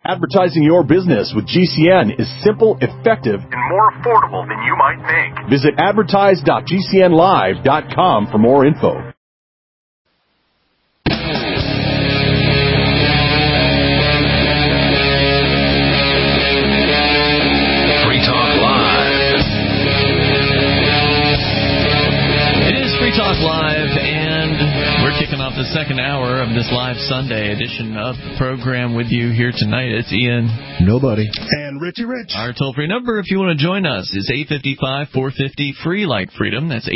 Advertising your business with GCN is simple, effective, and more affordable than you might think. Visit advertise.gcnlive.com for more info. Free Talk Live. It is Free Talk Live, and we're kicking off the second hour of this live Sunday edition of the program with you here tonight. It's Ian. Nobody. And Richie Rich. Our toll-free number, if you want to join us, is 855-450-FREE like freedom. That's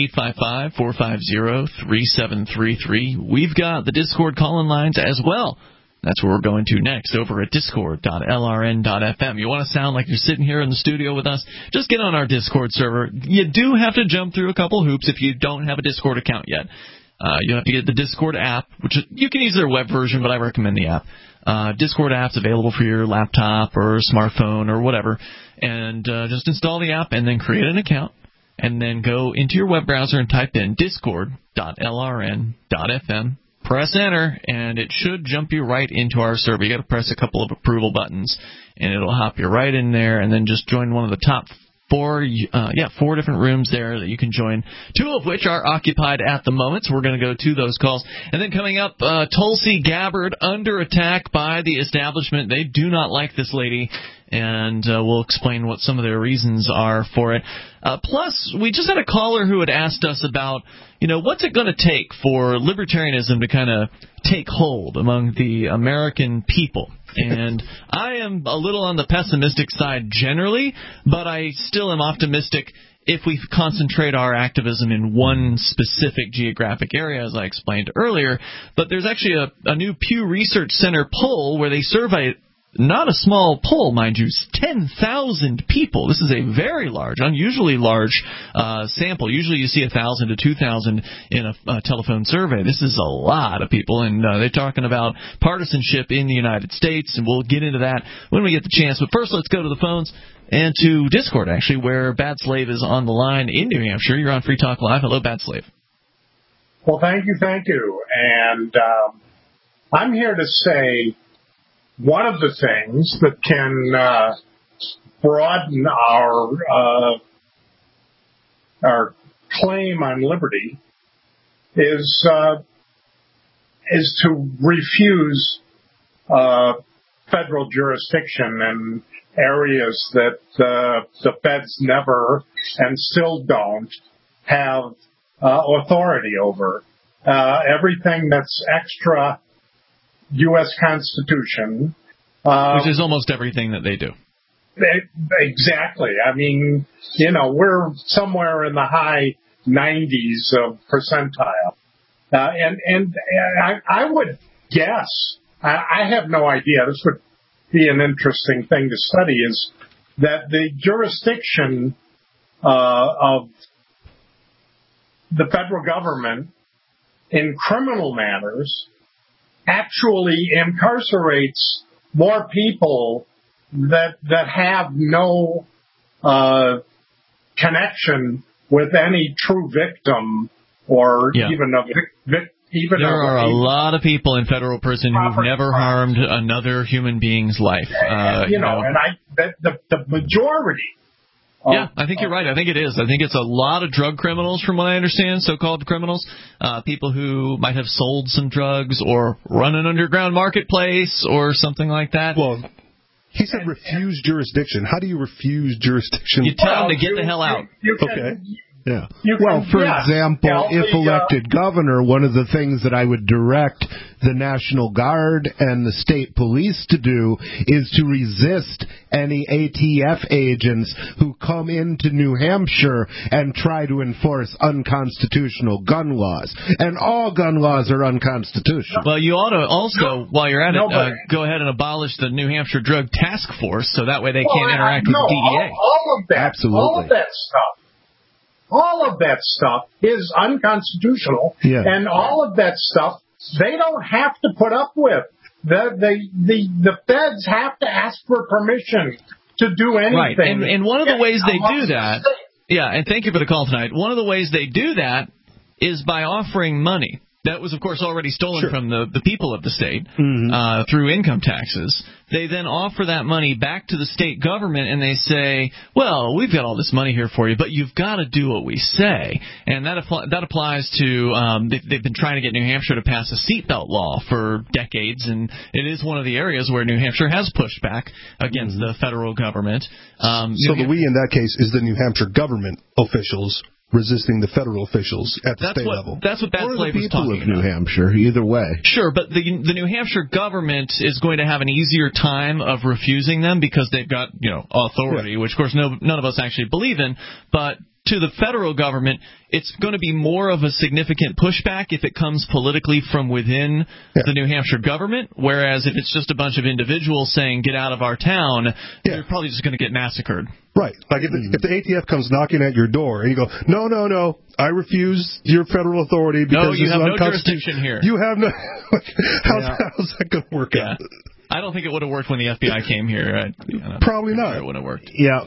855-450-3733. We've got the Discord call-in lines as well. That's where we're going to next, over at discord.lrn.fm. You want to sound like you're sitting here in the studio with us? Just get on our Discord server. You do have to jump through a couple hoops if you don't have a Discord account yet. You have to get the Discord app, which you can use their web version, but I recommend the app. Discord app's available for your laptop or smartphone or whatever. And just install the app and then create an account. And then go into your web browser and type in discord.lrn.fm. Press enter, and it should jump you right into our server. You got to press a couple of approval buttons, and it'll hop you right in there. And then just join one of the top four different rooms there that you can join, two of which are occupied at the moment, so we're going to go to those calls. And then coming up, Tulsi Gabbard under attack by the establishment. They do not like this lady, and we'll explain what some of their reasons are for it. Plus, we just had a caller who had asked us about, what's it going to take for libertarianism to kind of take hold among the American people? And I am a little on the pessimistic side generally, but I still am optimistic if we concentrate our activism in one specific geographic area, as I explained earlier. But there's actually a new Pew Research Center poll where they surveyed, not a small poll, mind you, 10,000 people. This is a very large, unusually large sample. Usually you see 1,000 to 2,000 in a telephone survey. This is a lot of people, and they're talking about partisanship in the United States, and we'll get into that when we get the chance. But first, let's go to the phones and to Discord, actually, where Bad Slave is on the line in New Hampshire. You're on Free Talk Live. Hello, Bad Slave. Well, thank you. And I'm here to say one of the things that can broaden our claim on liberty is to refuse federal jurisdiction in areas that the feds never and still don't have authority over. Everything that's extra U.S. Constitution. Which is almost everything that they do. Exactly. I mean, we're somewhere in the high 90s of percentile. And I would guess, I have no idea, this would be an interesting thing to study, is that the jurisdiction of the federal government in criminal matters actually incarcerates more people that have no connection with any true victim or even a victim. There are a lot of people in federal prison who've never harmed another human being's life. And the majority. Yeah, I think you're right. I think it is. I think it's a lot of drug criminals, from what I understand, so-called criminals, people who might have sold some drugs or run an underground marketplace or something like that. Well, he said refuse jurisdiction. How do you refuse jurisdiction? You tell them to get the hell out. Okay. Yeah. Well, for example, if elected governor, one of the things that I would direct the National Guard and the state police to do is to resist any ATF agents who come into New Hampshire and try to enforce unconstitutional gun laws. And all gun laws are unconstitutional. Well, you ought to also, while you're at it, go ahead and abolish the New Hampshire Drug Task Force so that way they can't interact with the DEA. All of that. Absolutely. All of that stuff is unconstitutional, and all of that stuff they don't have to put up with. The feds have to ask for permission to do anything. Right, and one of the ways they do that, and thank you for the call tonight. One of the ways they do that is by offering money. That was, of course, already stolen from the people of the state through income taxes. they then offer that money back to the state government, and they say, well, we've got all this money here for you, but you've got to do what we say. And that applies to they've been trying to get New Hampshire to pass a seatbelt law for decades, and it is one of the areas where New Hampshire has pushed back against the federal government. So the we in that case is the New Hampshire government officials resisting the federal officials at the state level. That's what Bad Slave was talking about. New Hampshire, either way. Sure, but the New Hampshire government is going to have an easier time of refusing them because they've got authority, which of course none of us actually believe in. But to the federal government, it's going to be more of a significant pushback if it comes politically from within the New Hampshire government, whereas if it's just a bunch of individuals saying, get out of our town, they're probably just going to get massacred. Right. Like if the ATF comes knocking at your door and you go, no, I refuse your federal authority because you have no jurisdiction here. You have no. How's that going to work out? I don't think it would have worked when the FBI came here. Probably not. It would have worked. Yeah.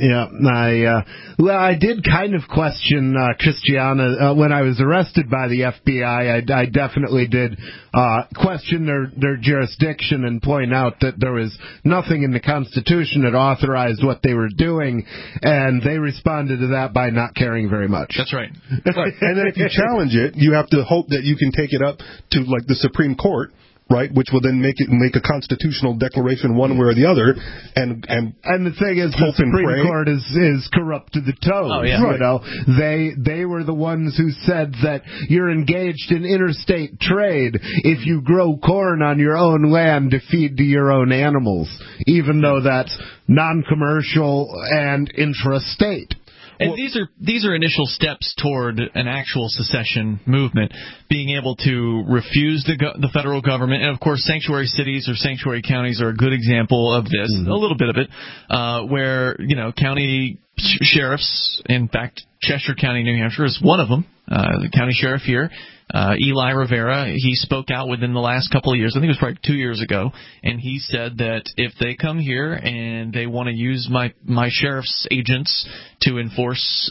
I did kind of question Christiana when I was arrested by the FBI. I definitely did question their jurisdiction and point out that there was nothing in the Constitution that authorized what they were doing, and they responded to that by not caring very much. That's right. And then if you challenge it, you have to hope that you can take it up to like the Supreme Court. Right, which will then make a constitutional declaration one way or the other, and the thing is, the Supreme Court is corrupt to the toes. Oh, yeah. Right. They were the ones who said that you're engaged in interstate trade if you grow corn on your own land to feed to your own animals, even though that's non-commercial and intrastate. And these are initial steps toward an actual secession movement, being able to refuse the federal government, and of course sanctuary cities or sanctuary counties are a good example of this. A little bit of it, where county sheriffs, in fact, Cheshire County, New Hampshire is one of them. The county sheriff here, Eli Rivera, he spoke out within the last couple of years. I think it was probably 2 years ago, and he said that if they come here and they want to use my sheriff's agents to enforce,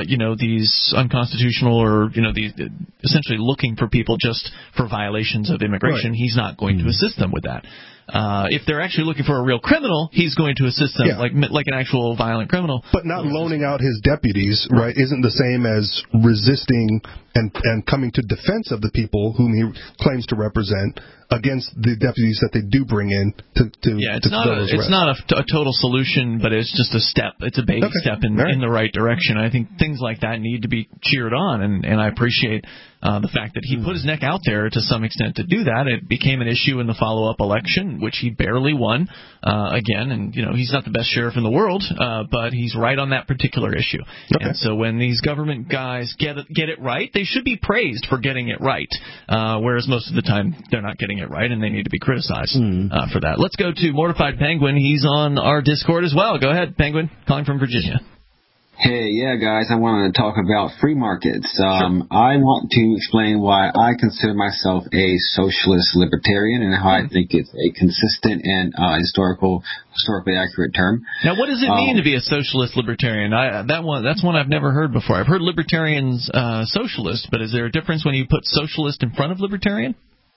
these unconstitutional or these essentially looking for people just for violations of immigration, he's not going to assist them with that. If they're actually looking for a real criminal, he's going to assist them like an actual violent criminal. But not loaning out his deputies, right, isn't the same as resisting and coming to defense of the people whom he claims to represent against the deputies that they do bring in to it's not a total solution, but it's just a step. It's a baby step in the right direction. I think things like that need to be cheered on, and I appreciate the fact that he put his neck out there to some extent to do that. It became an issue in the follow-up election, which he barely won again. And he's not the best sheriff in the world, but he's right on that particular issue. And so when these government guys get it right, they should be praised for getting it right, whereas most of the time they're not getting it right, and they need to be criticized for that. Let's go to Mortified Penguin. He's on our Discord as well. Go ahead, Penguin, calling from Virginia. Hey, guys, I wanted to talk about free markets. I want to explain why I consider myself a socialist libertarian and how I think it's a consistent and historically accurate term. Now, what does it mean to be a socialist libertarian? That's one I've never heard before. I've heard libertarians socialist, but is there a difference when you put socialist in front of libertarian?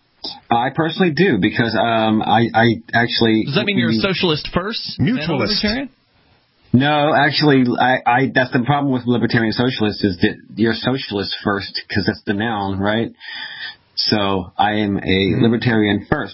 I personally do, because I actually... Does that mean you're a socialist first? Mutualist. Then a libertarian? No, actually, that's the problem with libertarian socialists, is that you're socialist first, because that's the noun, right? So I am a libertarian first.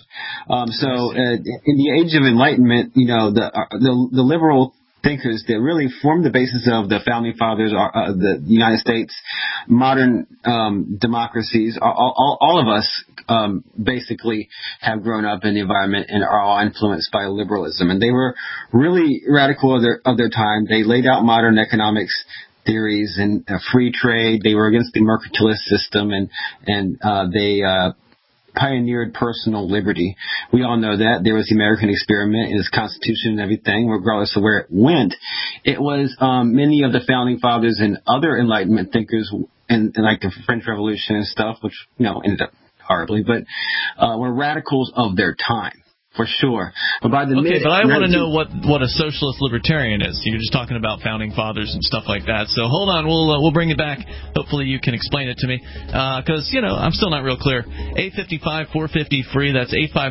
In the age of enlightenment, the liberal thinkers that really formed the basis of the founding fathers, the United States, modern democracies, all of us basically have grown up in the environment and are all influenced by liberalism. And they were really radical of their time. They laid out modern economics theories and free trade. They were against the mercantilist system, and they pioneered personal liberty. We all know that. There was the American experiment and its constitution and everything, regardless of where it went. It was many of the founding fathers and other Enlightenment thinkers, and like the French Revolution and stuff, which ended up horribly, but were radicals of their time. For sure. But by the but I want to know what a socialist libertarian is. You're just talking about founding fathers and stuff like that. So hold on, we'll bring it back. Hopefully you can explain it to me, because I'm still not real clear. 855-450-FREE. That's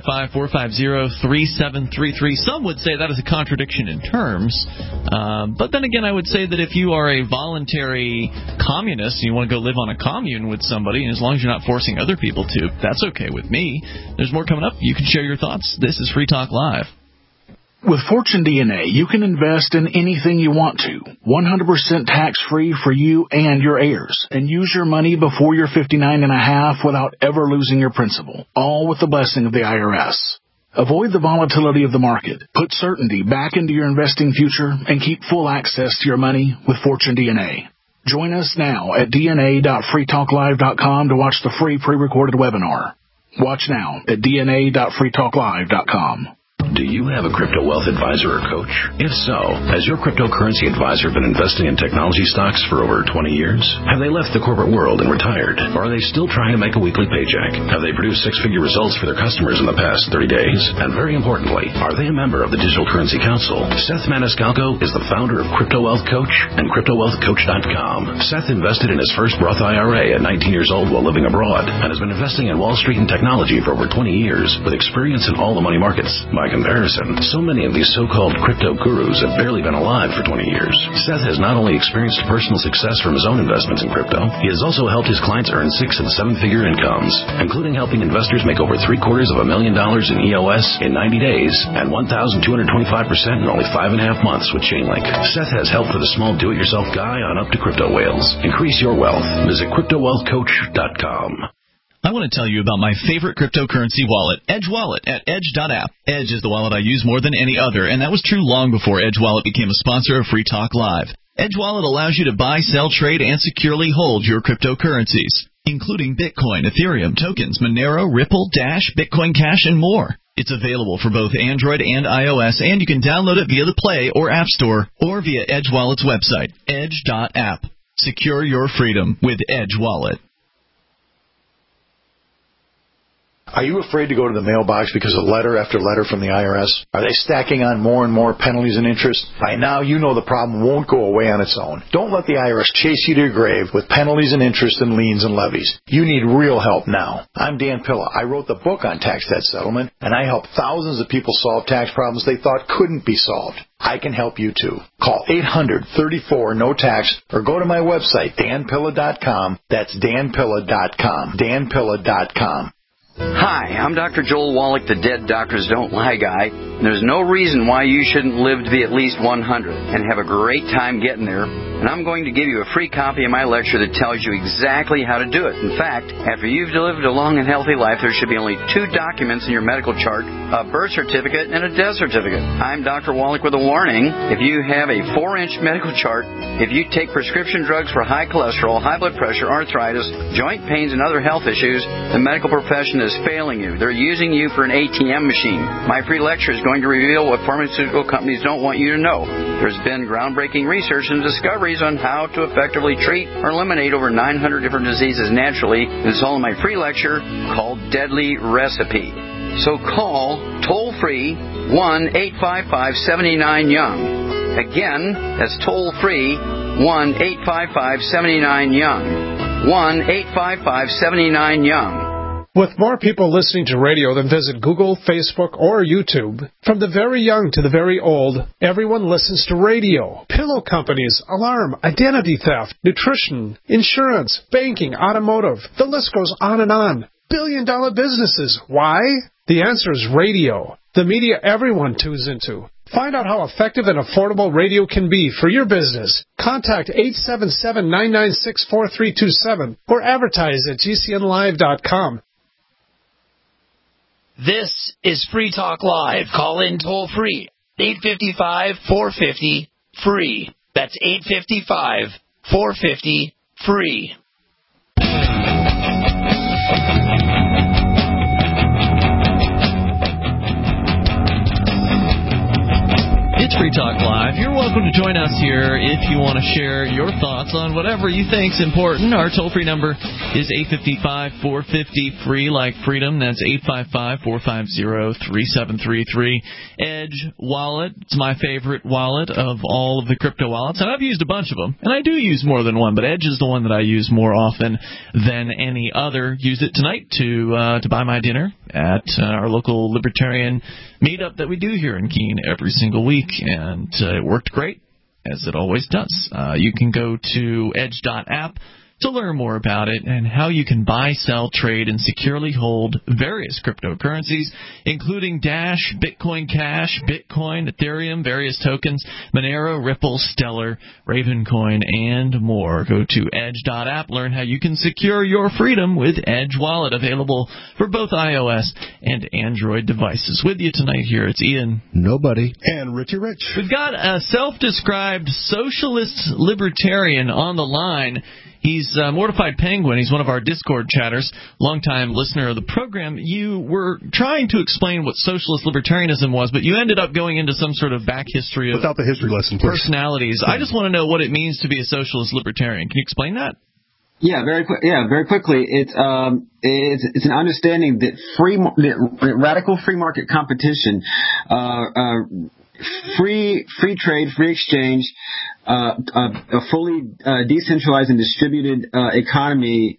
855-450-3733. Some would say that is a contradiction in terms, but then again, I would say that if you are a voluntary communist and you want to go live on a commune with somebody, and as long as you're not forcing other people to, that's okay with me. There's more coming up. You can share your thoughts. This is Free Talk Live. With Fortune DNA, you can invest in anything you want to, 100% tax-free for you and your heirs, and use your money before you're 59 and a half without ever losing your principal, all with the blessing of the IRS. Avoid the volatility of the market, put certainty back into your investing future, and keep full access to your money with Fortune DNA. Join us now at dna.freetalklive.com to watch the free pre-recorded webinar. Watch now at dna.freetalklive.com. Do you have a crypto wealth advisor or coach? If so, has your cryptocurrency advisor been investing in technology stocks for over 20 years? Have they left the corporate world and retired? Or are they still trying to make a weekly paycheck? Have they produced six-figure results for their customers in the past 30 days? And very importantly, are they a member of the Digital Currency Council? Seth Maniscalco is the founder of Crypto Wealth Coach and CryptoWealthCoach.com. Seth invested in his first Roth IRA at 19 years old while living abroad and has been investing in Wall Street and technology for over 20 years with experience in all the money markets. By comparison, so many of these so-called crypto gurus have barely been alive for 20 years. Seth has not only experienced personal success from his own investments in crypto, he has also helped his clients earn 6- and 7-figure incomes, including helping investors make over $750,000 in EOS in 90 days and 1,225% in only 5.5 months with Chainlink. Seth has help for the small do-it-yourself guy on up to crypto whales. Increase your wealth. Visit CryptoWealthCoach.com. I want to tell you about my favorite cryptocurrency wallet, Edge Wallet, at edge.app. Edge is the wallet I use more than any other, and that was true long before Edge Wallet became a sponsor of Free Talk Live. Edge Wallet allows you to buy, sell, trade, and securely hold your cryptocurrencies, including Bitcoin, Ethereum, tokens, Monero, Ripple, Dash, Bitcoin Cash, and more. It's available for both Android and iOS, and you can download it via the Play or App Store or via Edge Wallet's website, edge.app. Secure your freedom with Edge Wallet. Are you afraid to go to the mailbox because of letter after letter from the IRS? Are they stacking on more and more penalties and interest? By now, you know the problem won't go away on its own. Don't let the IRS chase you to your grave with penalties and interest and liens and levies. You need real help now. I'm Dan Pilla. I wrote the book on tax debt settlement, and I help thousands of people solve tax problems they thought couldn't be solved. I can help you too. Call 800-34-NO-TAX or go to my website, danpilla.com. That's danpilla.com. danpilla.com. Hi, I'm Dr. Joel Wallach, the Dead Doctors Don't Lie guy. There's no reason why you shouldn't live to be at least 100 and have a great time getting there. And I'm going to give you a free copy of my lecture that tells you exactly how to do it. In fact, after you've lived a long and healthy life, there should be only 2 documents in your medical chart, a birth certificate and a death certificate. I'm Dr. Wallach with a warning. If you have a 4-inch medical chart, if you take prescription drugs for high cholesterol, high blood pressure, arthritis, joint pains, and other health issues, the medical profession is failing you. They're using you for an ATM machine. My free lecture is going to reveal what pharmaceutical companies don't want you to know. There's been groundbreaking research and discoveries on how to effectively treat or eliminate over 900 different diseases naturally. It's all in my free lecture called Deadly Recipe. So call toll-free 1-855-79-YOUNG. Again, that's toll-free 1-855-79-YOUNG. 1-855-79-YOUNG. With more people listening to radio than visit Google, Facebook, or YouTube, from the very young to the very old, everyone listens to radio. Pillow companies, alarm, identity theft, nutrition, insurance, banking, automotive. The list goes on and on. Billion-dollar businesses. Why? The answer is radio. The media everyone tunes into. Find out how effective and affordable radio can be for your business. Contact 877-996-4327 or advertise at gcnlive.com. This is Free Talk Live. Call in toll free. 855-450-FREE. That's 855-450-FREE. It's Free Talk Live. You're welcome to join us here if you want to share your thoughts on whatever you think's important. Our toll-free number is 855-450-FREE, like freedom. That's 855-450-3733. Edge wallet. It's my favorite wallet of all of the crypto wallets, and I've used a bunch of them. And I do use more than one, but Edge is the one that I use more often than any other. Use it tonight to buy my dinner at our local libertarian meetup that we do here in Keene every single week, and it worked great, as it always does. You can go to edge.app to learn more about it and how you can buy, sell, trade, and securely hold various cryptocurrencies, including Dash, Bitcoin Cash, Bitcoin, Ethereum, various tokens, Monero, Ripple, Stellar, Ravencoin, and more. Go to edge.app, learn how you can secure your freedom with Edge Wallet, available for both iOS and Android devices. With you tonight here, it's Ian. Nobody. And Richie Rich. We've got a self-described socialist libertarian on the line. He's Mortified Penguin. He's one of our Discord chatters, longtime listener of the program. You were trying to explain what socialist libertarianism was, but you ended up going into some sort of back history of without the history lesson, please. Personalities. I just want to know what it means to be a socialist libertarian. Can you explain that? Yeah, very quickly. It's an understanding that radical free market competition, free trade, free exchange, a fully decentralized and distributed economy,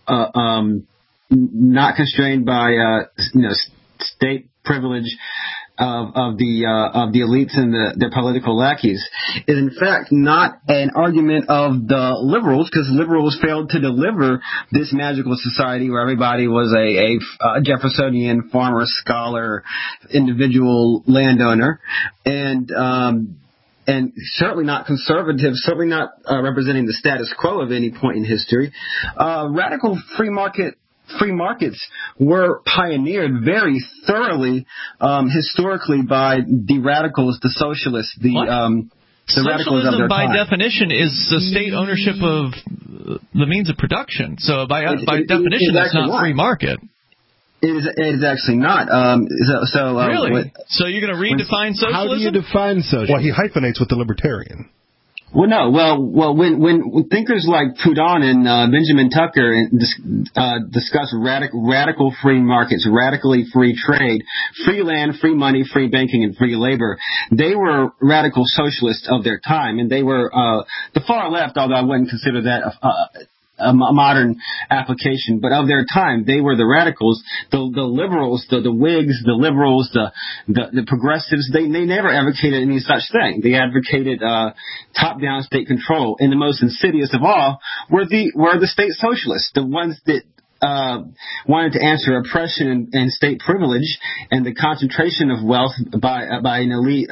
not constrained by state privilege of the elites and their political lackeys, is in fact not an argument of the liberals, because liberals failed to deliver this magical society where everybody was a Jeffersonian farmer, scholar, individual landowner, and certainly not conservative, certainly not representing the status quo of any point in history. Radical free markets were pioneered very thoroughly historically by the radicals, the socialists, the radicals of their by time. Definition is the state ownership of the means of production. So by definition, that's not free market. It is actually not. Really? So you're going to redefine socialism? How do you define socialism? Well, he hyphenates with the libertarian. Well, no. Well, when thinkers like Proudhon and Benjamin Tucker discuss radical free markets, radically free trade, free land, free money, free banking, and free labor, they were radical socialists of their time, and they were the far left, although I wouldn't consider that a modern application, but of their time, they were the radicals, the liberals, the Whigs, the liberals, the progressives. They never advocated any such thing. They advocated top-down state control, and the most insidious of all were the state socialists, the ones that wanted to answer oppression and state privilege and the concentration of wealth by an elite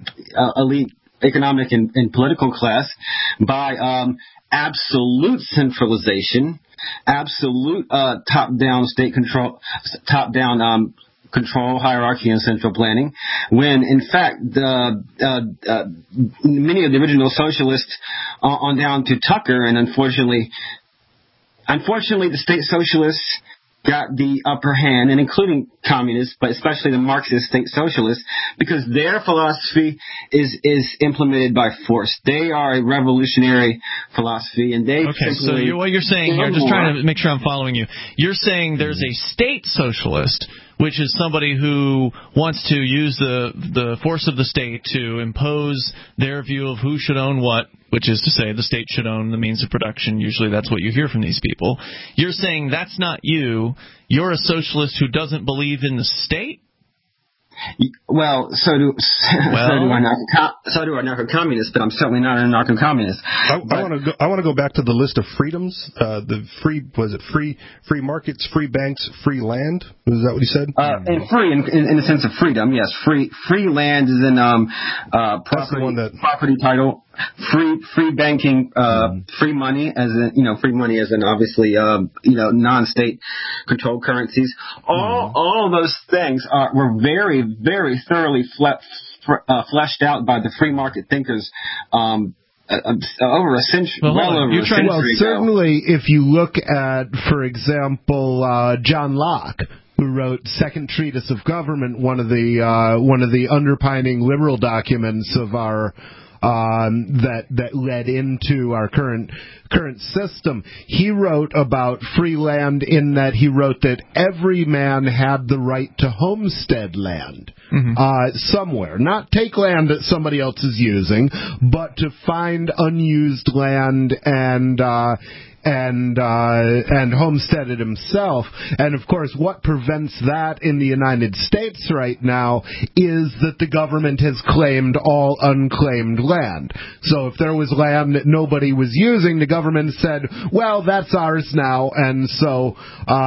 economic and political class by absolute centralization, absolute top-down state control, top-down control, hierarchy, and central planning, when in fact many of the original socialists on down to Tucker, and unfortunately the state socialists got the upper hand, and including communists, but especially the Marxist state socialists, because their philosophy is implemented by force. They are a revolutionary philosophy, and they what you're saying here, just trying to make sure I'm following you. You're saying there's a state socialist, which is somebody who wants to use the force of the state to impose their view of who should own what, which is to say the state should own the means of production. Usually that's what you hear from these people. You're saying that's not you. You're a socialist who doesn't believe in the state? Well, so do anarcho-communists, but I'm certainly not an anarcho-communist. I want to go back to the list of freedoms. The free markets, free banks, free land. Was that what he said? And free in the sense of freedom, yes. Free land is in property title. Free banking, free money as in obviously non-state controlled currencies. All of those things were very, very thoroughly fleshed out by the free market thinkers over a century. Certainly, if you look at, for example, John Locke, who wrote Second Treatise of Government, one of the underpinning liberal documents of our that led into our current system. He wrote about free land in that he wrote that every man had the right to homestead land somewhere. Not take land that somebody else is using, but to find unused land and homestead it himself. And of course, what prevents that in the United States right now is that the government has claimed all unclaimed land. So if there was land that nobody was using, the government said, well, that's ours now, and so,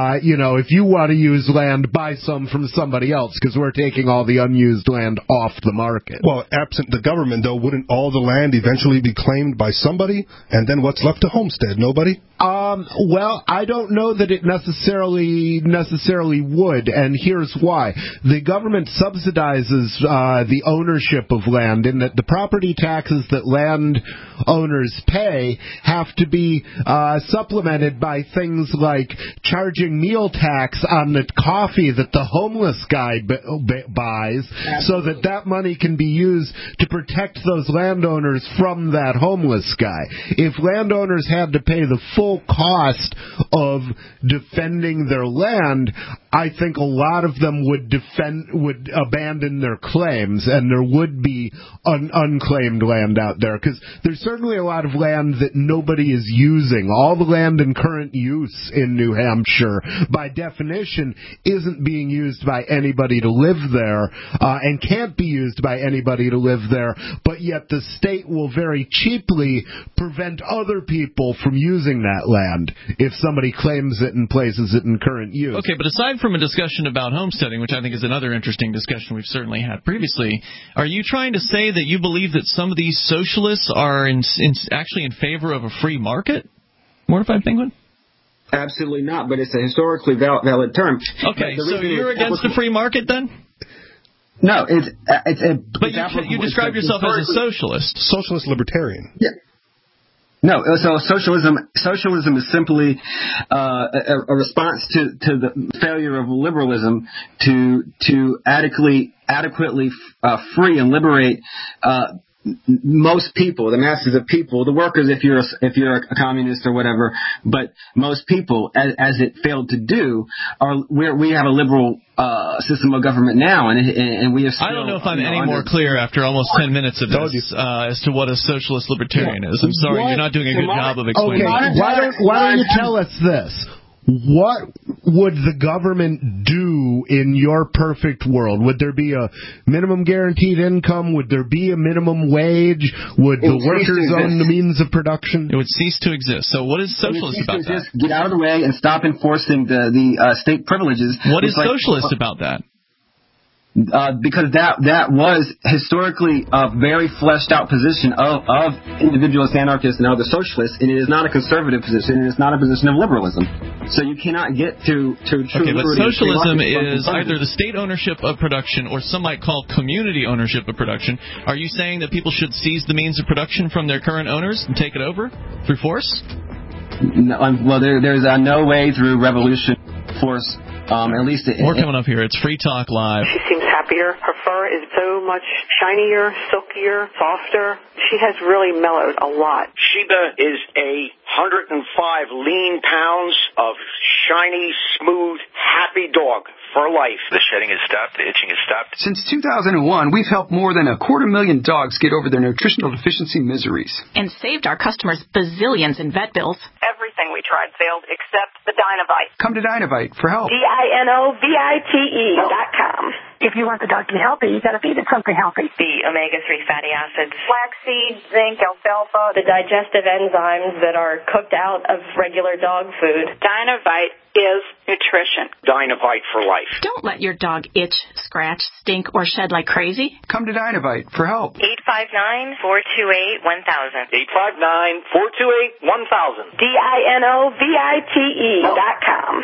if you want to use land, buy some from somebody else, because we're taking all the unused land off the market. Well, absent the government, though, wouldn't all the land eventually be claimed by somebody? And then what's left to homestead? Nobody? Well, I don't know that it necessarily would, and here's why. The government subsidizes the ownership of land in that the property taxes that land owners pay have to be supplemented by things like charging meal tax on the coffee that the homeless guy buys, so that money can be used to protect those landowners from that homeless guy. If landowners had to pay the full cost of defending their land, I think a lot of them would abandon their claims, and there would be unclaimed land out there, because there's certainly a lot of land that nobody is using. All the land in current use in New Hampshire, by definition, isn't being used by anybody to live there, and can't be used by anybody to live there, but yet the state will very cheaply prevent other people from using that land if somebody claims it and places it in current use. Okay, but aside from a discussion about homesteading, which I think is another interesting discussion we've certainly had previously, are you trying to say that you believe that some of these socialists are actually in favor of a free market? Mortified Penguin? Absolutely not, but it's a historically valid term. Okay, so you're against the free market then? No, But you describe yourself as a socialist. Socialist libertarian. Yeah. No, so socialism is simply a response to the failure of liberalism to adequately free and liberate most people, the masses of people, the workers, if you're a communist or whatever, but most people, as it failed to do, we have a liberal system of government now, and we are still, I don't know if I'm any more clear after almost 10 minutes of this as to what a socialist libertarian is. I'm sorry, you're not doing a good job of explaining. Okay, why don't you tell us this? What would the government do in your perfect world? Would there be a minimum guaranteed income? Would there be a minimum wage? Would the workers own the means of production? It would cease to exist. So what is socialist about that? Get out of the way and stop enforcing the state privileges. What is socialist about that? Because that was historically a very fleshed out position of individualist anarchists and other socialists, and it is not a conservative position, and it's not a position of liberalism. So you cannot get to true liberty. Okay, but socialism is either the state ownership of production or some might call community ownership of production. Are you saying that people should seize the means of production from their current owners and take it over through force? No, well, there's no way through revolution, force. At least more coming up here. It's Free Talk Live. She seems happier. Her fur is so much shinier, silkier, softer. She has really mellowed a lot. Sheba is 105 lean pounds of shiny, smooth, happy dog for life. The shedding has stopped. The itching has stopped. Since 2001, we've helped more than 250,000 dogs get over their nutritional deficiency miseries. And saved our customers bazillions in vet bills. Everything we tried failed except the Dinovite. Come to Dinovite for help. DINOVITE.com. If you want the dog to be healthy, you got to feed it something healthy. The omega-3 fatty acids, flaxseed, zinc, alfalfa, the digestive enzymes that are cooked out of regular dog food. Dinovite is nutrition. Dinovite for life. Don't let your dog itch, scratch, stink, or shed like crazy. Come to Dinovite for help. 859-428-1000. 859-428-1000. DINOVITE.com.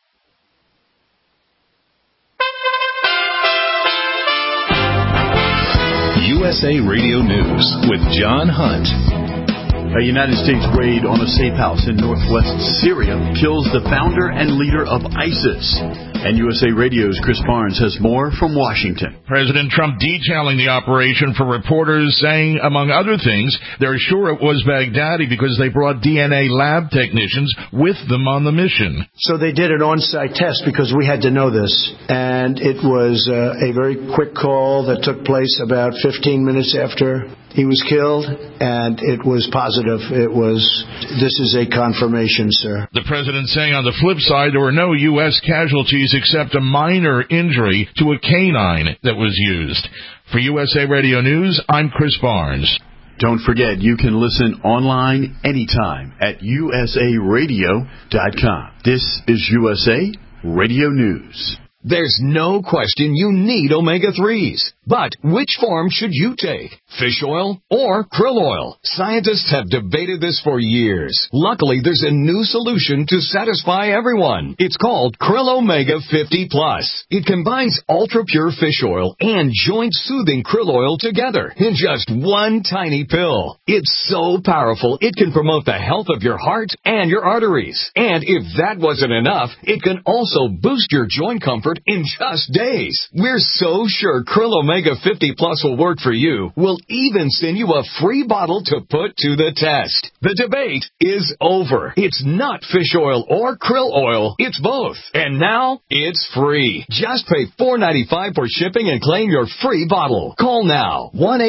USA Radio News with John Hunt. A United States raid on a safe house in northwest Syria kills the founder and leader of ISIS. And USA Radio's Chris Barnes has more from Washington. President Trump detailing the operation for reporters, saying, among other things, they're sure it was Baghdadi because they brought DNA lab technicians with them on the mission. So they did an on-site test because we had to know this. And it was a very quick call that took place about 15 minutes after he was killed, and it was positive. This is a confirmation, sir. The president saying on the flip side, there were no U.S. casualties except a minor injury to a canine that was used. For USA Radio News, I'm Chris Barnes. Don't forget, you can listen online anytime at usaradio.com. This is USA Radio News. There's no question you need omega-3s. But which form should you take? Fish oil or krill oil? Scientists have debated this for years. Luckily, there's a new solution to satisfy everyone. It's called Krill Omega 50 Plus. It combines ultra-pure fish oil and joint-soothing krill oil together in just one tiny pill. It's so powerful, it can promote the health of your heart and your arteries. And if that wasn't enough, it can also boost your joint comfort in just days. We're so sure Krill Omega 50 Plus will work for you. We'll even send you a free bottle to put to the test. The debate is over. It's not fish oil or krill oil. It's both. And now it's free. Just pay $4.95 for shipping and claim your free bottle. Call now.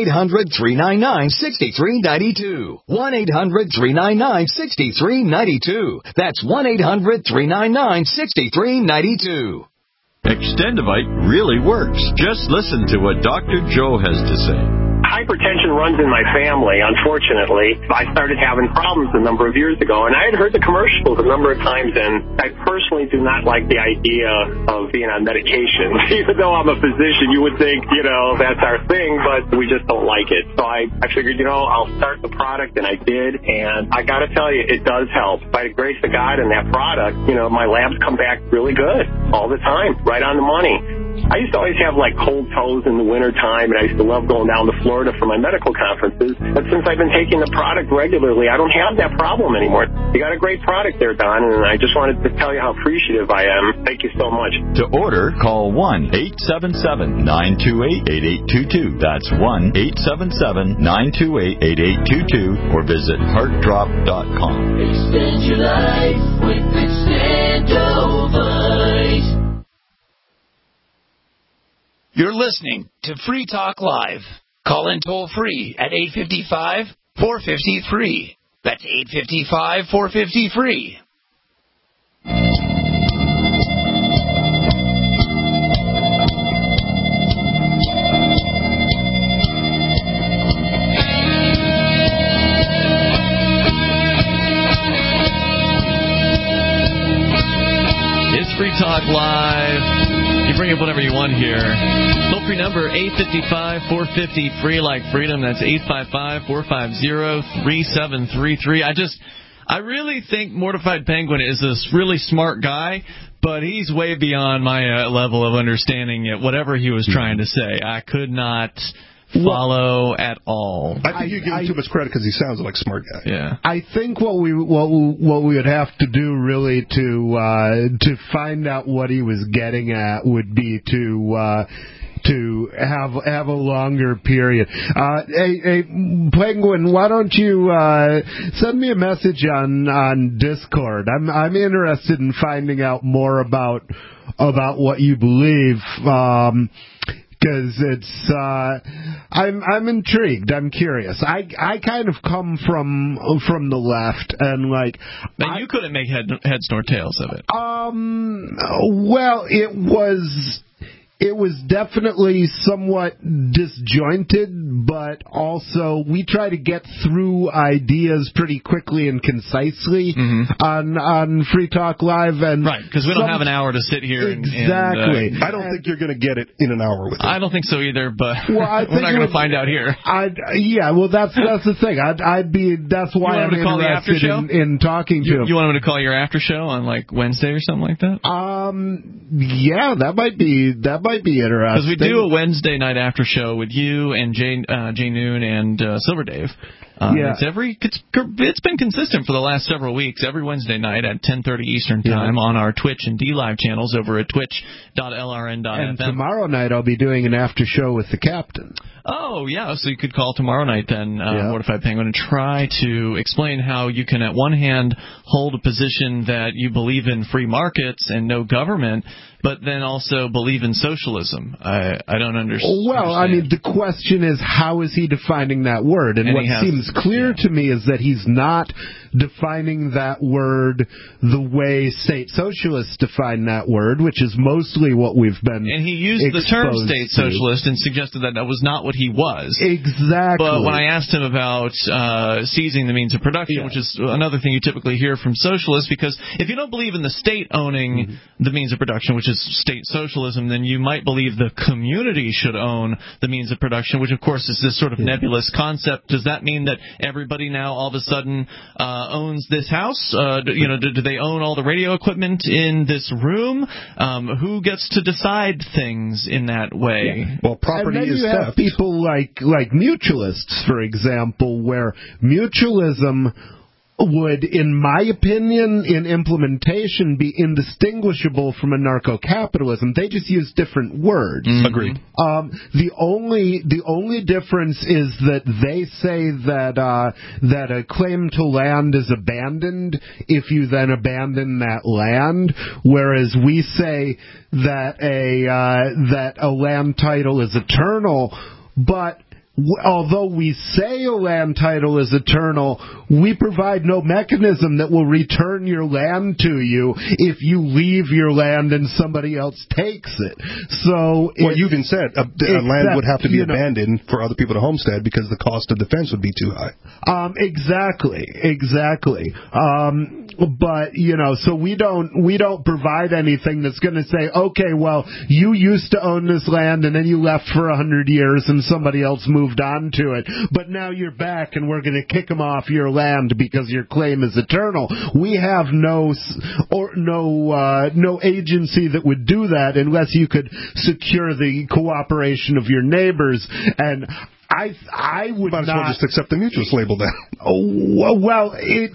1-800-399-6392. 1-800-399-6392. That's 1-800-399-6392. Extendivite really works. Just listen to what Dr. Joe has to say. Hypertension runs in my family, unfortunately. I started having problems a number of years ago, and I had heard the commercials a number of times, and I personally do not like the idea of being on medication. Even though I'm a physician, you would think, that's our thing, but we just don't like it. So I figured, I'll start the product, and I did, and I got to tell you, it does help. By the grace of God and that product, my labs come back really good all the time, right on the money. I used to always have cold toes in the wintertime, and I used to love going down to Florida for my medical conferences. But since I've been taking the product regularly, I don't have that problem anymore. You got a great product there, Don, and I just wanted to tell you how appreciative I am. Thank you so much. To order, call 1-877-928-8822. That's 1-877-928-8822, or visit heartdrop.com. Extend your life with Extendovite. You're listening to Free Talk Live. Call in toll free at 855-450-FREE. That's 855-450-FREE. It's Free Talk Live. You bring up whatever you want here. Toll-free number, 855-450-FREE, like freedom. That's 855-450-3733. I really think Mortified Penguin is this really smart guy, but he's way beyond my level of understanding it, whatever he was trying to say. I could not follow at all. I think you give him too much credit because he sounds like a smart guy. Yeah. I think what we would have to do really to find out what he was getting at would be to have a longer period. Hey, Penguin, why don't you send me a message on Discord? I'm interested in finding out more about what you believe. Because it's, I'm intrigued. I'm curious. I kind of come from the left, and But you couldn't make heads nor tails of it. Well, it was definitely somewhat disjointed, but also we try to get through ideas pretty quickly and concisely on Free Talk Live, and right, because we don't have an hour to sit here. Exactly. I don't think you're going to get it in an hour with it. I don't think so either, but we're not going to find out here. Well, that's the thing. That's why I'm interested in talking to him. You want him to call your after show on Wednesday or something like that? Yeah, that might be interesting. Because we do a Wednesday night after show with you and Jay Noon and Silver Dave. It's been consistent for the last several weeks. Every Wednesday night at 10:30 Eastern Time on our Twitch and DLive channels over at twitch.lrn.fm. And tomorrow night I'll be doing an after show with the captain. Oh, yeah, so you could call tomorrow night then, Mortified Penguin, and try to explain how you can, at one hand, hold a position that you believe in free markets and no government, but then also believe in socialism. I don't understand. Well, I mean, the question is, how is he defining that word? And what seems clear to me is that he's not defining that word the way state socialists define that word, which is mostly what we've been And he used the term state socialist and suggested that that was not what he was. Exactly. But when I asked him about seizing the means of production, which is another thing you typically hear from socialists, because if you don't believe in the state owning the means of production, which is state socialism, then you might believe the community should own the means of production, which of course is this sort of nebulous concept. Does that mean that everybody now all of a sudden owns this house? Do they own all the radio equipment in this room? Who gets to decide things in that way? Well, property and then is you have theft. people like mutualists, for example, where mutualism would, in my opinion, in implementation, be indistinguishable from anarcho-capitalism. They just use different words. Agreed. The only difference is that they say that a claim to land is abandoned if you then abandon that land, whereas we say that a land title is eternal, but although we say a land title is eternal, we provide no mechanism that will return your land to you if you leave your land and somebody else takes it. So, you even said land would have to be abandoned for other people to homestead because the cost of defense would be too high. Exactly. But so we don't provide anything that's going to say, okay, well, you used to own this land and then you left for 100 years and somebody else moved on to it, but now you're back and we're going to kick them off your land because your claim is eternal. We have no agency that would do that unless you could secure the cooperation of your neighbors. And I would might as well just accept the mutualist label then. Well,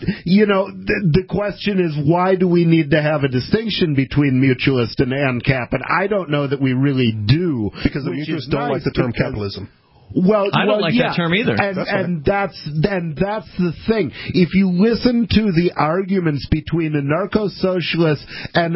the question is, why do we need to have a distinction between mutualist and ANCAP? And I don't know that we really do. Because the mutualists don't like the term capitalism. I don't like that term either. And that's the thing. If you listen to the arguments between anarcho-socialists and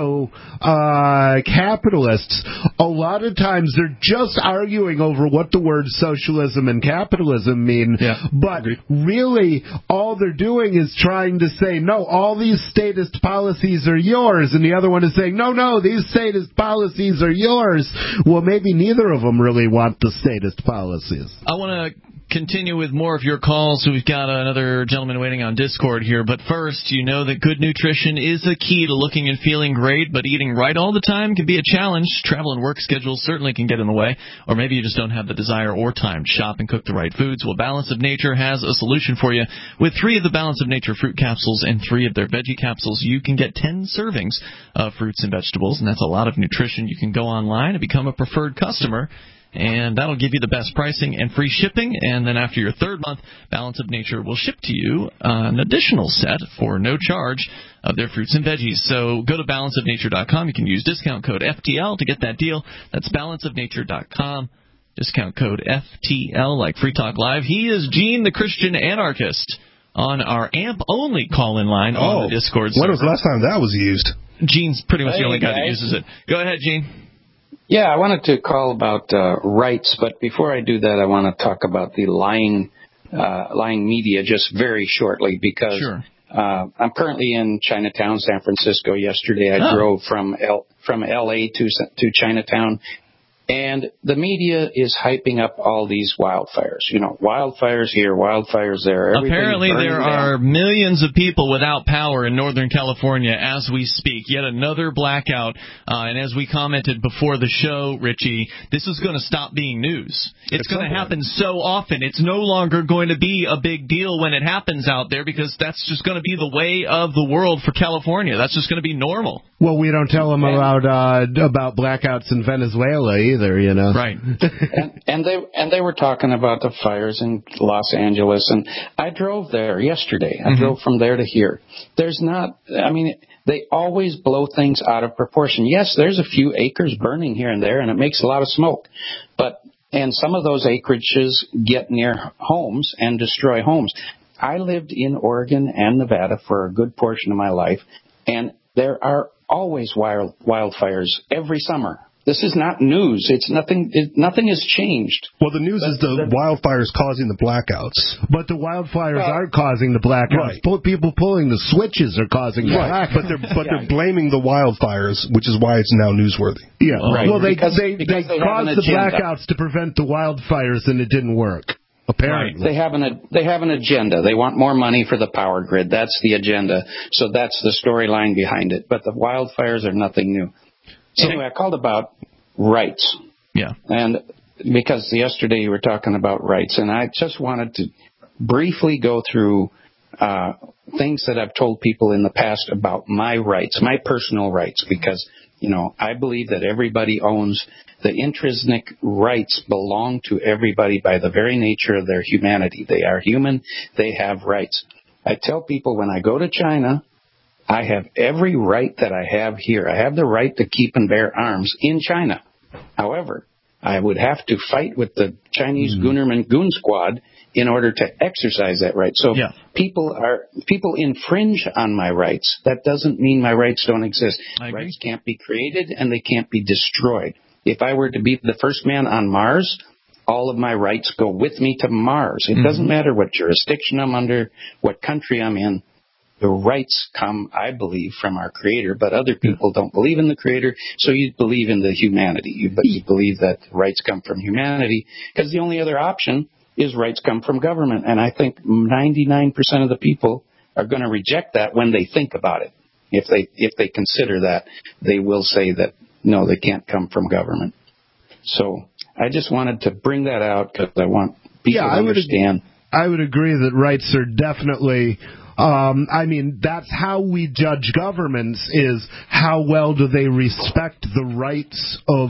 anarcho-capitalists, a lot of times they're just arguing over what the words socialism and capitalism mean. Yeah. But really, all they're doing is trying to say, no, all these statist policies are yours. And the other one is saying, no, these statist policies are yours. Well, maybe neither of them really want the statist policies. I want to continue with more of your calls. We've got another gentleman waiting on Discord here. But first, you know that good nutrition is a key to looking and feeling great, but eating right all the time can be a challenge. Travel and work schedules certainly can get in the way, or maybe you just don't have the desire or time to shop and cook the right foods. Well, Balance of Nature has a solution for you. With 3 of the Balance of Nature fruit capsules and 3 of their veggie capsules, you can get 10 servings of fruits and vegetables, and that's a lot of nutrition. You can go online and become a preferred customer, and that'll give you the best pricing and free shipping. And then after your 3rd month, Balance of Nature will ship to you an additional set for no charge of their fruits and veggies. So go to balanceofnature.com. You can use discount code FTL to get that deal. That's balanceofnature.com. Discount code FTL, like Free Talk Live. He is Gene, the Christian anarchist, on our AMP-only call-in line on the Discord server. When was the last time that was used? Gene's pretty much the only guy that uses it. Go ahead, Gene. Yeah, I wanted to call about rights, but before I do that, I want to talk about the lying media just very shortly, because I'm currently in Chinatown, San Francisco. Yesterday, I drove from L.A. to Chinatown, and the media is hyping up all these wildfires. Wildfires here, wildfires there. Apparently there are millions of people without power in Northern California as we speak. Yet another blackout. And as we commented before the show, Richie, this is going to stop being news. It's going to happen so often. It's no longer going to be a big deal when it happens out there, because that's just going to be the way of the world for California. That's just going to be normal. Well, we don't tell them about blackouts in Venezuela either. either, you know. Right. and they were talking about the fires in Los Angeles, and I drove there yesterday. I drove from there to here. They always blow things out of proportion. Yes, there's a few acres burning here and there, and it makes a lot of smoke. And some of those acreages get near homes and destroy homes. I lived in Oregon and Nevada for a good portion of my life, and there are always wildfires every summer. This is not news. It's nothing. Nothing has changed. Well, the news is the wildfires causing the blackouts. But the wildfires aren't causing the blackouts. Right. People pulling the switches are causing the blackouts. But they're blaming the wildfires, which is why it's now newsworthy. Yeah. Right. Well, they caused the blackouts to prevent the wildfires, and it didn't work. Apparently. Right. They have an agenda. They want more money for the power grid. That's the agenda. So that's the storyline behind it. But the wildfires are nothing new. Anyway, I called about rights. Yeah. And because yesterday you were talking about rights, and I just wanted to briefly go through things that I've told people in the past about my rights, my personal rights, because, I believe that everybody owns the intrinsic rights belong to everybody by the very nature of their humanity. They are human. They have rights. I tell people when I go to China, I have every right that I have here. I have the right to keep and bear arms in China. However, I would have to fight with the Chinese Gunnerman Goon Squad in order to exercise that right. So people infringe on my rights. That doesn't mean my rights don't exist. Rights can't be created and they can't be destroyed. If I were to be the first man on Mars, all of my rights go with me to Mars. It doesn't matter what jurisdiction I'm under, what country I'm in. The rights come, I believe, from our Creator, but other people don't believe in the Creator, so you believe in the humanity. You believe that rights come from humanity, because the only other option is rights come from government. And I think 99% of the people are going to reject that when they think about it. If they consider that, they will say that, no, they can't come from government. So I just wanted to bring that out because I want people to understand. I would agree that rights are definitely... that's how we judge governments, is how well do they respect the rights of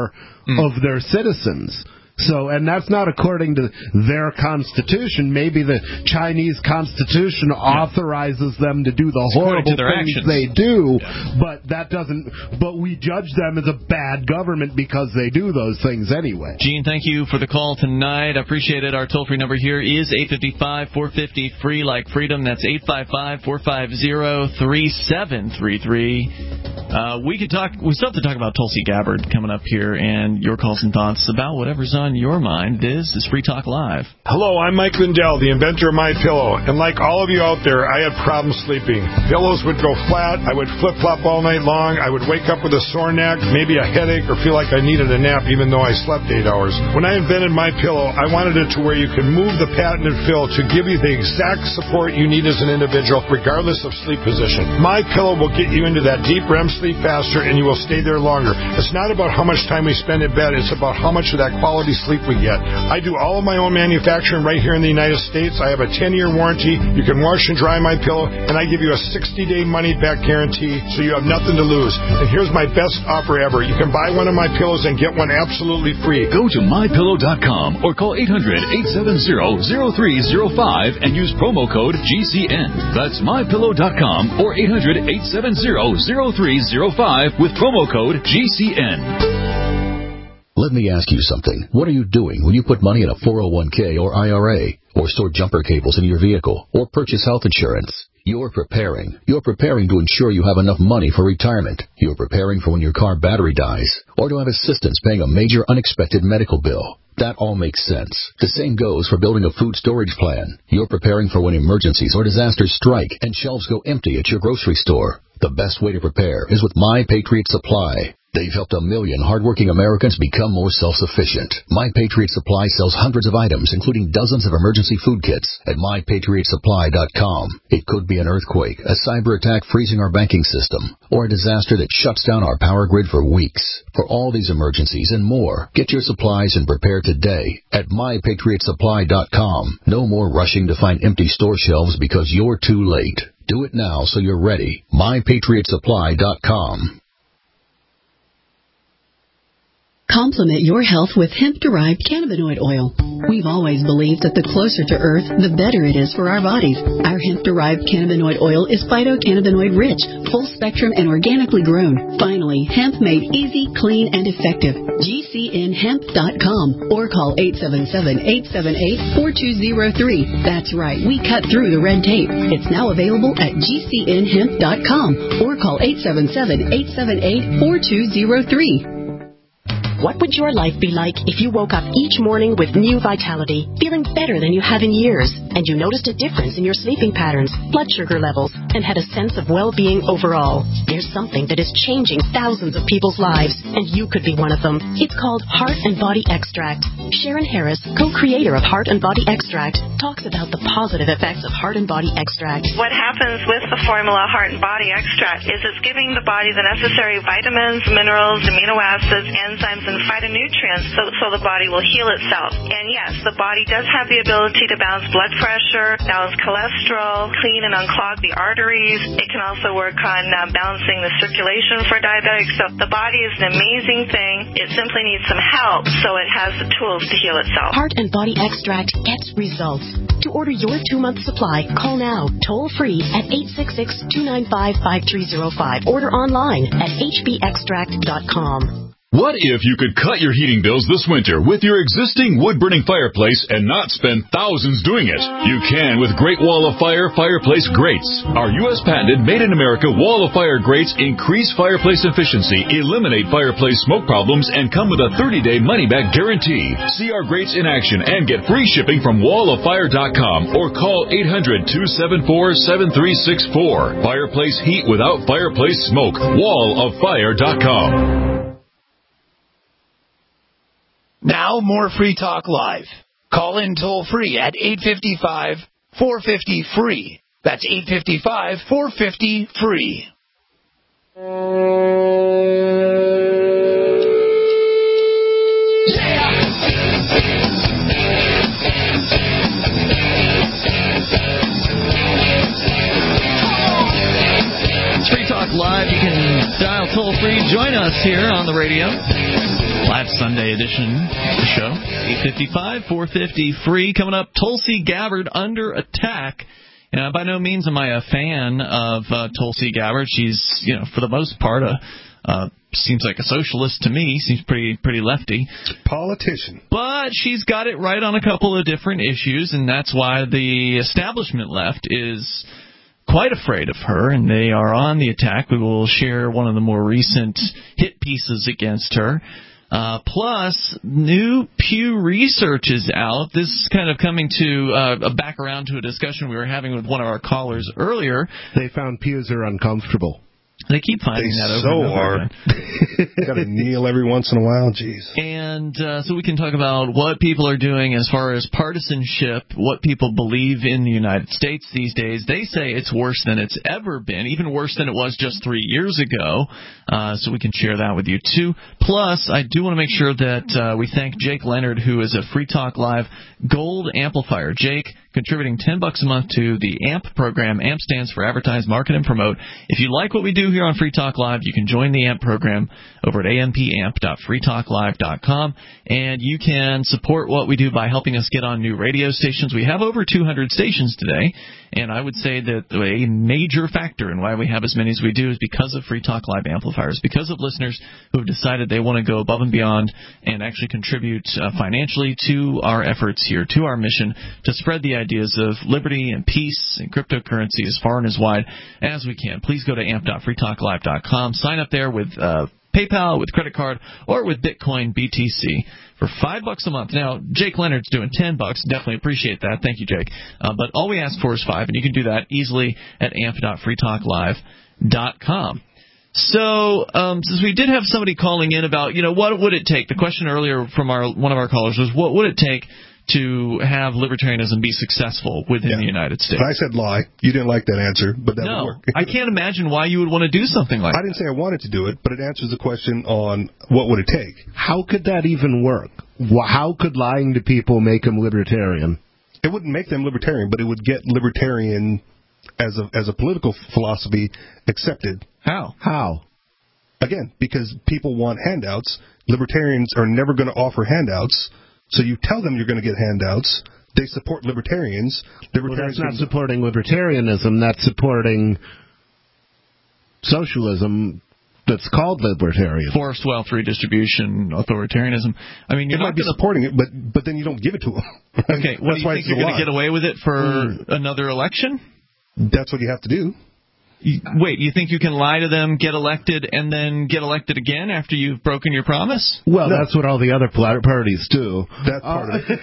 their citizens. So, and that's not according to their constitution. Maybe the Chinese constitution authorizes them to do the horrible things they do, but but we judge them as a bad government because they do those things anyway. Gene, thank you for the call tonight. I appreciate it. Our toll-free number here is 855-450-FREE like freedom. That's 855-450-3733. We still have to talk about Tulsi Gabbard coming up here, and your calls and thoughts about whatever's on your mind. This is Free Talk Live. Hello, I'm Mike Lindell, the inventor of MyPillow, and like all of you out there, I had problems sleeping. Pillows would go flat, I would flip-flop all night long, I would wake up with a sore neck, maybe a headache, or feel like I needed a nap even though I slept 8 hours. When I invented MyPillow, I wanted it to where you can move the patented fill to give you the exact support you need as an individual, regardless of sleep position. MyPillow will get you into that deep REM sleep faster, and you will stay there longer. It's not about how much time we spend in bed, it's about how much of that quality sleep we get. I do all of my own manufacturing right here in the United States. I have a 10-year warranty. You can wash and dry my pillow, and I give you a 60-day money-back guarantee, so you have nothing to lose. And here's my best offer ever. You can buy one of my pillows and get one absolutely free. Go to MyPillow.com or call 800-870-0305 and use promo code GCN. That's MyPillow.com or 800-870-0305 with promo code GCN. Let me ask you something. What are you doing when you put money in a 401k or IRA, or store jumper cables in your vehicle, or purchase health insurance? You're preparing. You're preparing to ensure you have enough money for retirement. You're preparing for when your car battery dies, or to have assistance paying a major unexpected medical bill. That all makes sense. The same goes for building a food storage plan. You're preparing for when emergencies or disasters strike and shelves go empty at your grocery store. The best way to prepare is with My Patriot Supply. They've helped 1 million hardworking Americans become more self-sufficient. My Patriot Supply sells hundreds of items, including dozens of emergency food kits at MyPatriotSupply.com. It could be an earthquake, a cyber attack freezing our banking system, or a disaster that shuts down our power grid for weeks. For all these emergencies and more, get your supplies and prepare today at MyPatriotSupply.com. No more rushing to find empty store shelves because you're too late. Do it now so you're ready. MyPatriotSupply.com. Complement your health with hemp-derived cannabinoid oil. We've always believed that the closer to Earth, the better it is for our bodies. Our hemp-derived cannabinoid oil is phytocannabinoid-rich, full-spectrum, and organically grown. Finally, hemp made easy, clean, and effective. GCNhemp.com or call 877-878-4203. That's right, we cut through the red tape. It's now available at GCNhemp.com or call 877-878-4203. What would your life be like if you woke up each morning with new vitality, feeling better than you have in years, and you noticed a difference in your sleeping patterns, blood sugar levels, and had a sense of well-being overall? There's something that is changing thousands of people's lives, and you could be one of them. It's called Heart and Body Extract. Sharon Harris, co-creator of Heart and Body Extract, talks about the positive effects of Heart and Body Extract. What happens with the formula Heart and Body Extract is it's giving the body the necessary vitamins, minerals, amino acids, enzymes, and phytonutrients so the body will heal itself. And yes, the body does have the ability to balance blood pressure, balance cholesterol, clean and unclog the arteries. It can also work on balancing the circulation for diabetics. So the body is an amazing thing. It simply needs some help so it has the tools to heal itself. Heart and Body Extract gets results. To order your 2-month supply, call now, toll free at 866-295-5305. Order online at hbextract.com. What if you could cut your heating bills this winter with your existing wood-burning fireplace and not spend thousands doing it? You can with Great Wall of Fire fireplace grates. Our U.S.-patented, made-in-America Wall of Fire grates increase fireplace efficiency, eliminate fireplace smoke problems, and come with a 30-day money-back guarantee. See our grates in action and get free shipping from walloffire.com or call 800-274-7364. Fireplace heat without fireplace smoke. walloffire.com. Now, more Free Talk Live. Call in toll-free at 855-450-FREE. That's 855-450-FREE. It's Free Talk Live. You can dial toll-free. Join us here on the radio. Live Sunday edition of the show. 855-450-FREE. Coming up, Tulsi Gabbard under attack. By no means am I a fan of Tulsi Gabbard. She's, for the most part, seems like a socialist to me. Seems pretty lefty. Politician. But she's got it right on a couple of different issues, and that's why the establishment left is quite afraid of her, and they are on the attack. We will share one of the more recent hit pieces against her. Plus, new Pew research is out. This is kind of coming to back around to a discussion we were having with one of our callers earlier. They found pews are uncomfortable. They keep finding that over and over again. Got to kneel every once in a while. Jeez. And so we can talk about what people are doing as far as partisanship, what people believe in the United States these days. They say it's worse than it's ever been, even worse than it was just 3 years ago. So we can share that with you, too. Plus, I do want to make sure that we thank Jake Leonard, who is a Free Talk Live Gold Amplifier. Jake, contributing $10 a month to the AMP program. AMP stands for Advertise, Market, and Promote. If you like what we do here on Free Talk Live, you can join the AMP program over at ampamp.freetalklive.com, and you can support what we do by helping us get on new radio stations. We have over 200 stations today, and I would say that a major factor in why we have as many as we do is because of Free Talk Live amplifiers, because of listeners who have decided they want to go above and beyond and actually contribute financially to our efforts here, to our mission to spread the ideas of liberty and peace and cryptocurrency as far and as wide as we can. Please go to amp.freetalklive.com. Sign up there with PayPal, with credit card, or with Bitcoin BTC for $5 a month. Now, Jake Leonard's doing $10. Definitely appreciate that. Thank you, Jake. But all we ask for is $5, and you can do that easily at amp.freetalklive.com. So, since we did have somebody calling in about, what would it take? The question earlier from one of our callers was, what would it take to have libertarianism be successful within the United States? I said lie. You didn't like that answer, but that would work. I can't imagine why you would want to do something like that. I didn't say I wanted to do it, but it answers the question on what would it take. How could that even work? How could lying to people make them libertarian? It wouldn't make them libertarian, but it would get libertarian as a political philosophy accepted. How? Again, because people want handouts. Libertarians are never going to offer handouts, so you tell them you're going to get handouts. They support libertarians. Well, that's not supporting libertarianism. That's supporting socialism that's called libertarian. Forced wealth redistribution, authoritarianism. I mean, you're might be supporting it, but then you don't give it to them. Okay, well, do you think you're going to get away with it for another election? That's what you have to do. Wait, you think you can lie to them, get elected, and then get elected again after you've broken your promise? Well, that's what all the other parties do. That's part of it.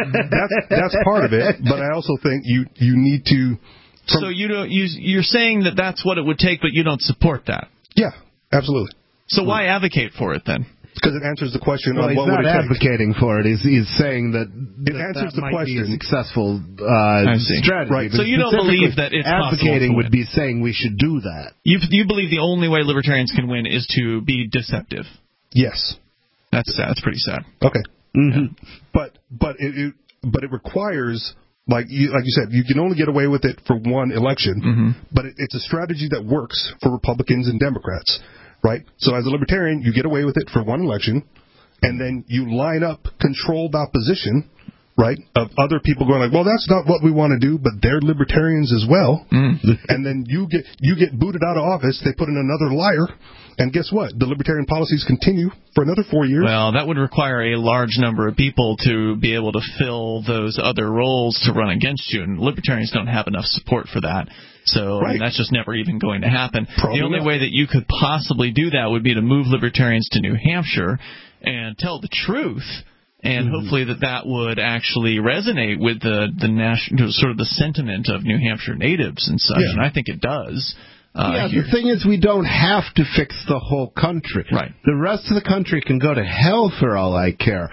That's part of it. But I also think you need to. So you're saying that that's what it would take, but you don't support that? Yeah, absolutely. So why advocate for it then? Because it answers the question on what would it take. He's not advocating for it. He's saying that it answers the question. Be a successful strategy. Right. So you don't believe that it's advocating possible to would be saying we should do that. You believe the only way libertarians can win is to be deceptive? Yes. That's sad. That's pretty sad. Okay. Mm-hmm. But it requires. Like you said, you can only get away with it for one election, but it's a strategy that works for Republicans and Democrats, right? So as a libertarian, you get away with it for one election, and then you line up controlled opposition, right, of other people going like, well, that's not what we want to do, but they're libertarians as well, and then you get booted out of office. They put in another liar. And guess what? The libertarian policies continue for another 4 years. Well, that would require a large number of people to be able to fill those other roles to run against you, and libertarians don't have enough support for that. So I mean, that's just never even going to happen. Probably the only way that you could possibly do that would be to move libertarians to New Hampshire and tell the truth. And hopefully that would actually resonate with the national, sort of the sentiment of New Hampshire natives and such. And I think it does. The thing is, we don't have to fix the whole country. Right. The rest of the country can go to hell for all I care.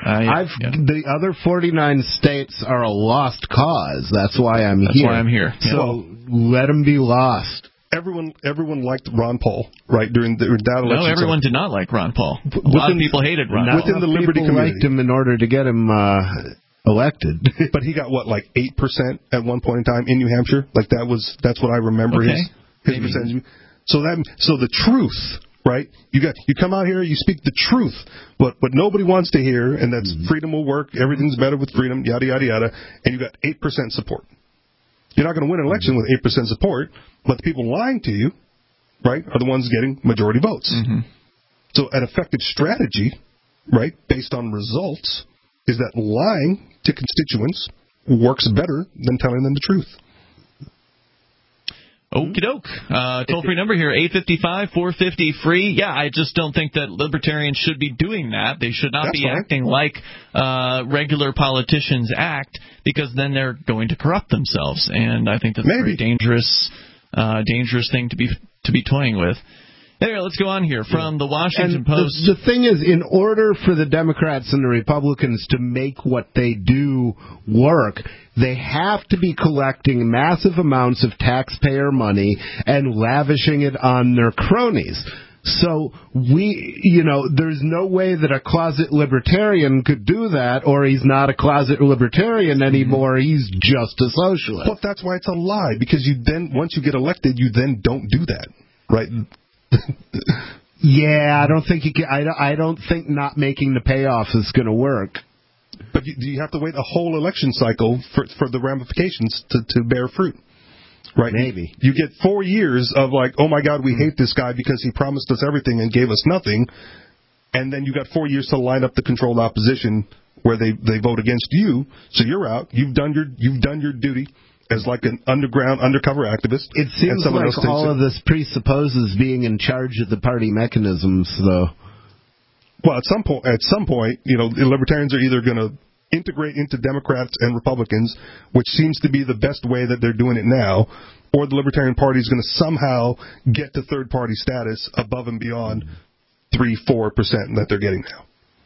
The other 49 states are a lost cause. That's why I'm here. That's why I'm here. So let them be lost. Everyone liked Ron Paul, right, during that election. No, everyone did not like Ron Paul. A lot of people hated Ron Paul. Within the Liberty community. Liked him in order to get him elected. But he got, like 8% at one point in time in New Hampshire? Like that's what I remember his percentage. So the truth, right? You come out here, you speak the truth. But what nobody wants to hear, and that's freedom will work, everything's better with freedom, yada, yada, yada, and you got 8% support. You're not going to win an election with 8% support, but the people lying to you, right, are the ones getting majority votes. So an effective strategy, right, based on results, is that lying to constituents works better than telling them the truth. Okie doke. Toll-free number here, 855-450-FREE. Yeah, I just don't think that libertarians should be doing that. They should not be acting like regular politicians act, because then they're going to corrupt themselves. And I think that's a very dangerous thing to be toying with. Anyway, let's go on here from the Washington Post. The thing is, in order for the Democrats and the Republicans to make what they do work, they have to be collecting massive amounts of taxpayer money and lavishing it on their cronies. So there's no way that a closet libertarian could do that, or he's not a closet libertarian anymore. He's just a socialist. But that's why it's a lie, because once you get elected, you then don't do that, right? Yeah, I don't think you can. I don't think not making the payoff is going to work. But you have to wait a whole election cycle for the ramifications to bear fruit, right? Maybe you get 4 years of like, oh my God, we hate this guy because he promised us everything and gave us nothing, and then you got 4 years to line up the controlled opposition where they vote against you, so you're out. You've done your duty as like an undercover activist. It seems like all of this presupposes being in charge of the party mechanisms, though. Well, at some point, the libertarians are either going to integrate into Democrats and Republicans, which seems to be the best way that they're doing it now, or the Libertarian Party is going to somehow get to third-party status above and beyond 3-4% that they're getting now.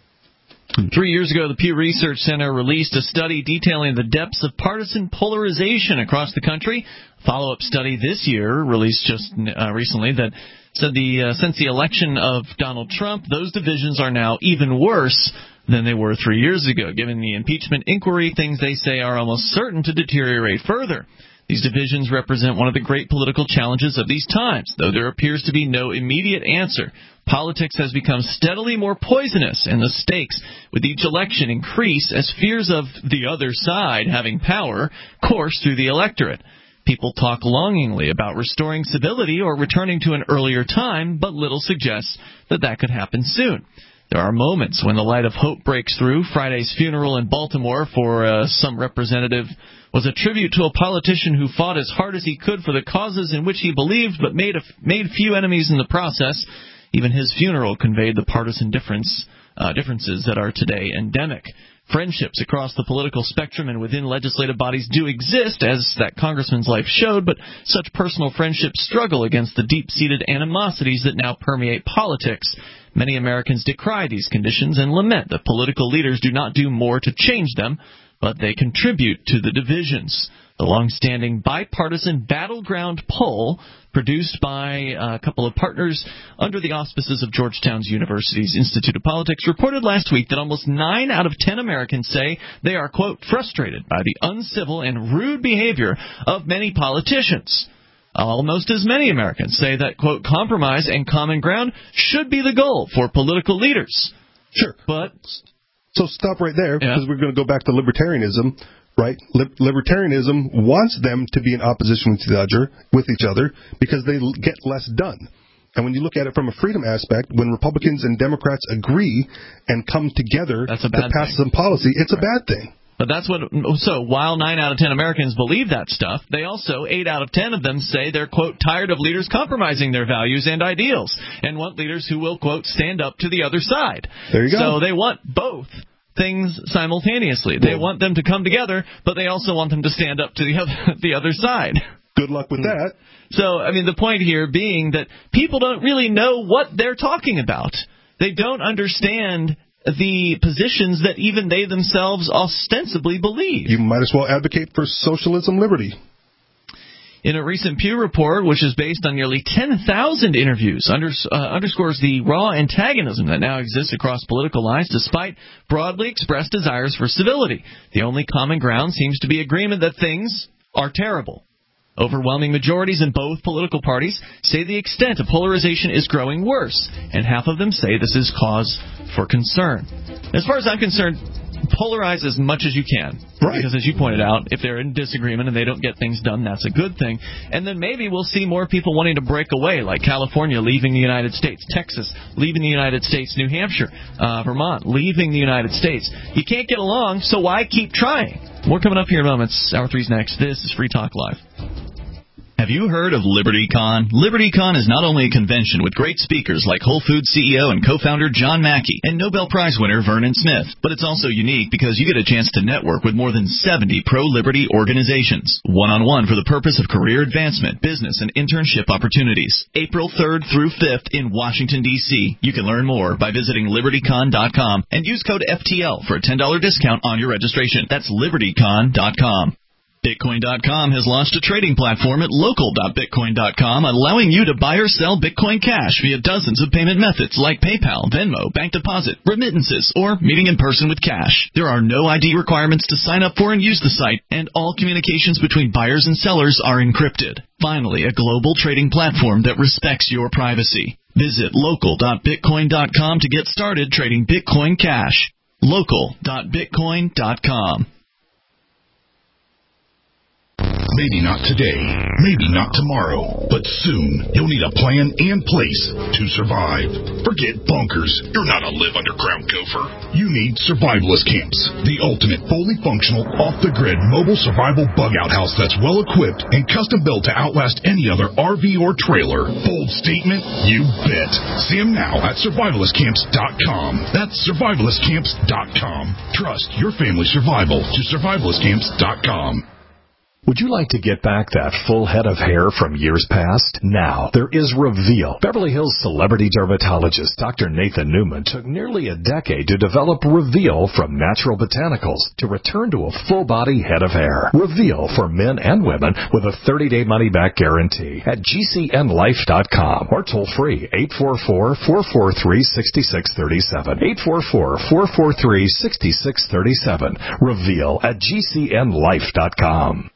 3 years ago, the Pew Research Center released a study detailing the depths of partisan polarization across the country. A follow-up study this year, released just recently, that said since the election of Donald Trump, those divisions are now even worse than they were 3 years ago. Given the impeachment inquiry, things they say are almost certain to deteriorate further. These divisions represent one of the great political challenges of these times, though there appears to be no immediate answer. Politics has become steadily more poisonous, and the stakes with each election increase as fears of the other side having power course through the electorate. People talk longingly about restoring civility or returning to an earlier time, but little suggests that that could happen soon. There are moments when the light of hope breaks through. Friday's funeral in Baltimore for some representative was a tribute to a politician who fought as hard as he could for the causes in which he believed, but made few enemies in the process. Even his funeral conveyed the partisan differences that are today endemic. Friendships across the political spectrum and within legislative bodies do exist, as that congressman's life showed, but such personal friendships struggle against the deep-seated animosities that now permeate politics. Many Americans decry these conditions and lament that political leaders do not do more to change them, but they contribute to the divisions. The long-standing bipartisan battleground poll produced by a couple of partners under the auspices of Georgetown University's Institute of Politics reported last week that almost 9 out of 10 Americans say they are, quote, frustrated by the uncivil and rude behavior of many politicians. Almost as many Americans say that, quote, compromise and common ground should be the goal for political leaders. Sure. But so stop right there, because we're going to go back to libertarianism. Right? Libertarianism wants them to be in opposition with each other because they get less done. And when you look at it from a freedom aspect, when Republicans and Democrats agree and come together to pass some policy, it's a bad thing. But that's what. So while 9 out of 10 Americans believe that stuff, they also 8 out of 10 of them say they're, quote, tired of leaders compromising their values and ideals and want leaders who will, quote, stand up to the other side. There you go. So they want both things simultaneously. They want them to come together, but they also want them to stand up to the other side. Good luck with that. So, I mean, the point here being that people don't really know what they're talking about. They don't understand the positions that even they themselves ostensibly believe. You might as well advocate for socialism liberty. In a recent Pew report, which is based on nearly 10,000 interviews, underscores the raw antagonism that now exists across political lines despite broadly expressed desires for civility. The only common ground seems to be agreement that things are terrible. Overwhelming majorities in both political parties say the extent of polarization is growing worse, and half of them say this is cause for concern. As far as I'm concerned, polarize as much as you can. Right. Because as you pointed out, if they're in disagreement and they don't get things done, that's a good thing. And then maybe we'll see more people wanting to break away, like California leaving the United States, Texas leaving the United States, New Hampshire, Vermont leaving the United States. You can't get along, so why keep trying? More coming up here in moments. Hour 3's next. This is Free Talk Live. Have you heard of LibertyCon? LibertyCon is not only a convention with great speakers like Whole Foods CEO and co-founder John Mackey and Nobel Prize winner Vernon Smith, but it's also unique because you get a chance to network with more than 70 pro-liberty organizations, one-on-one for the purpose of career advancement, business, and internship opportunities. April 3rd through 5th in Washington, D.C. You can learn more by visiting LibertyCon.com and use code FTL for a $10 discount on your registration. That's LibertyCon.com. Bitcoin.com has launched a trading platform at local.bitcoin.com, allowing you to buy or sell Bitcoin Cash via dozens of payment methods like PayPal, Venmo, bank deposit, remittances, or meeting in person with cash. There are no ID requirements to sign up for and use the site, and all communications between buyers and sellers are encrypted. Finally, a global trading platform that respects your privacy. Visit local.bitcoin.com to get started trading Bitcoin Cash. Local.bitcoin.com. Maybe not today, maybe not tomorrow, but soon you'll need a plan and place to survive. Forget bunkers. You're not a live underground gopher. You need survivalist camps, the ultimate fully functional, off-the-grid mobile survival bug-out house that's well-equipped and custom-built to outlast any other RV or trailer. Bold statement? You bet. See them now at survivalistcamps.com. That's survivalistcamps.com. Trust your family's survival to survivalistcamps.com. Would you like to get back that full head of hair from years past? Now, there is Reveal. Beverly Hills celebrity dermatologist Dr. Nathan Newman took nearly a decade to develop Reveal from natural botanicals to return to a full-body head of hair. Reveal for men and women with a 30-day money-back guarantee at GCNlife.com or toll free 844-443-6637. 844-443-6637. Reveal at GCNlife.com.